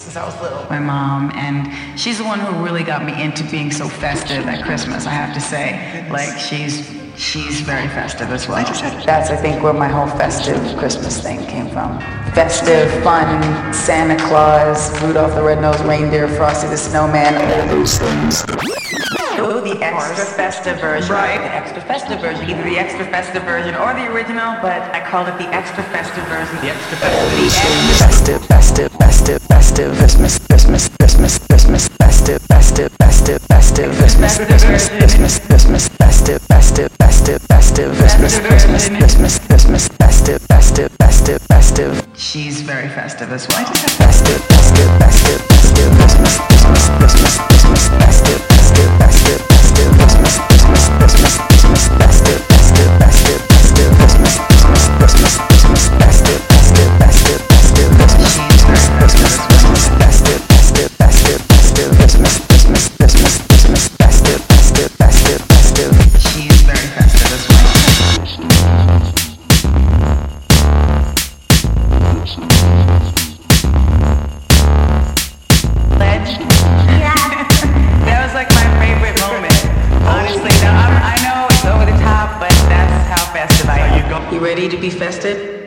Since I was little. My mom, and she's the one who really got me into being so festive at Christmas, I have to say. Like, she's very festive as well. That's, I think, where my whole festive Christmas thing came from. Festive, fun, Santa Claus, Rudolph the Red-Nosed Reindeer, Frosty the Snowman, all those things. Oh, the extra festive version. Right. The extra festive version. Either the extra festive version or the original, but I called it the extra festive version. The extra festive. Festive, festive, festive, Christmas, Christmas, Christmas, Christmas, festive, festive, festive, festive, Christmas, Christmas, Christmas, Christmas, festive, festive, festive, festive, Christmas, Christmas, Christmas, Christmas, festive, festive, festive, festive. She's very festive as well. Festive, festive, festive, festive, Christmas, Christmas, Christmas, Christmas, festive, festive, festive, festive, Christmas, Christmas, Christmas, Christmas, festive, festive, festive, festive, Christmas, Christmas, Christmas, Christmas, festive, festive, festive, festive, Christmas, Christmas, Christmas, Christmas, festive, festive, festive, festive, Christmas, Christmas, Christmas, Christmas, festive, festive, festive, festive. She's very festive as well. Ledge. That was like my favorite moment. Honestly, no, I know it's over the top, but that's how festive I am. You ready to be festive?